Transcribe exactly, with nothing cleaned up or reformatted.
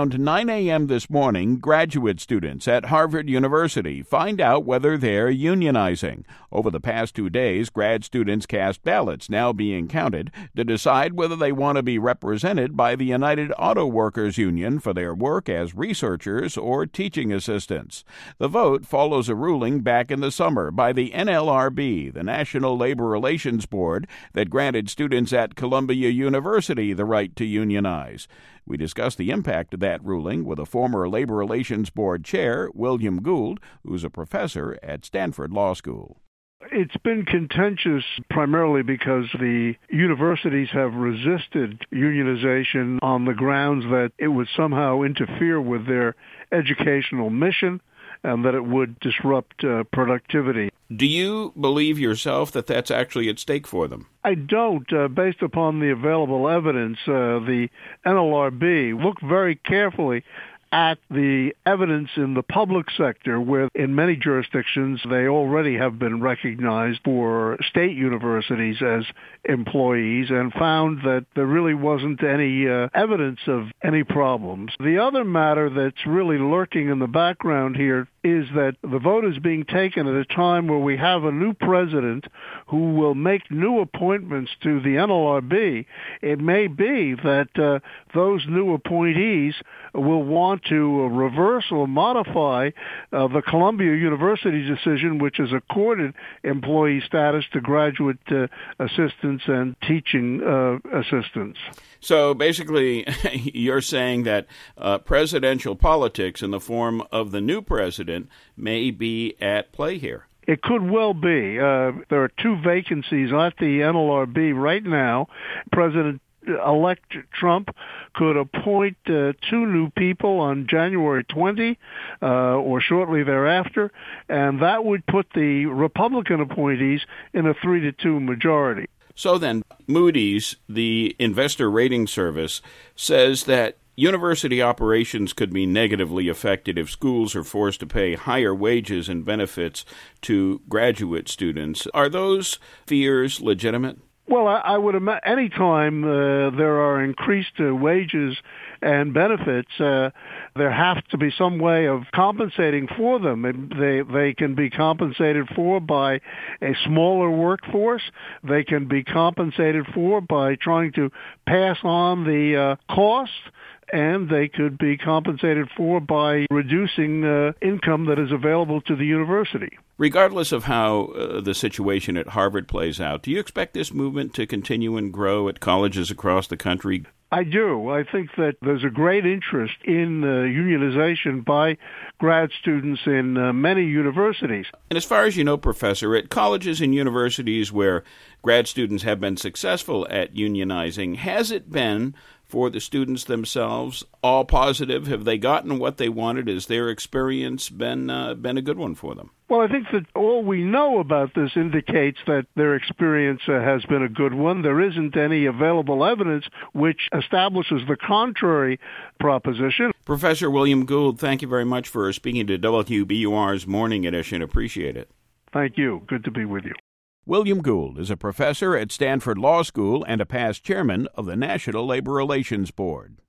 around nine a.m. this morning, graduate students at Harvard University find out whether they're unionizing. Over the past two days, grad students cast ballots now being counted to decide whether they want to be represented by the United Auto Workers Union for their work as researchers or teaching assistants. The vote follows a ruling back in the summer by the N L R B, the National Labor Relations Board, that granted students at Columbia University the right to unionize. We discussed the impact of that ruling with a former Labor Relations Board chair, William Gould, who's a professor at Stanford Law School. It's been contentious primarily because the universities have resisted unionization on the grounds that it would somehow interfere with their educational mission and that it would disrupt uh, productivity. Do you believe yourself that that's actually at stake for them? I don't. Uh, based upon the available evidence, uh, the N L R B looked very carefully at the evidence in the public sector, where in many jurisdictions they already have been recognized for state universities as employees, and found that there really wasn't any uh, evidence of any problems. The other matter that's really lurking in the background here is that the vote is being taken at a time where we have a new president who will make new appointments to the N L R B. It may be that uh, those new appointees will want to reverse or modify uh, the Columbia University decision, which has accorded employee status to graduate uh, assistants and teaching uh, assistants. So basically, you're saying that uh, presidential politics in the form of the new president may be at play here. It could well be. Uh, there are two vacancies at the N L R B right now. President-elect Trump could appoint uh, two new people on January twentieth uh, or shortly thereafter, and that would put the Republican appointees in a three to two majority. So then, Moody's, the investor rating service, says that university operations could be negatively affected if schools are forced to pay higher wages and benefits to graduate students. Are those fears legitimate? Well, I, I would imagine any time uh, there are increased uh, wages and benefits, uh, there has to be some way of compensating for them. And they they can be compensated for by a smaller workforce. They can be compensated for by trying to pass on the uh, cost. And they could be compensated for by reducing uh, income that is available to the university. Regardless of how uh, the situation at Harvard plays out, do you expect this movement to continue and grow at colleges across the country? I do. I think that there's a great interest in uh, unionization by grad students in uh, many universities. And as far as you know, Professor, at colleges and universities where grad students have been successful at unionizing, has it been for the students themselves all positive? Have they gotten what they wanted? Has their experience been uh, been a good one for them? Well, I think that all we know about this indicates that their experience uh, has been a good one. There isn't any available evidence which establishes the contrary proposition. Professor William Gould, thank you very much for speaking to W B U R's Morning Edition. Appreciate it. Thank you. Good to be with you. William Gould is a professor at Stanford Law School and a past chairman of the National Labor Relations Board.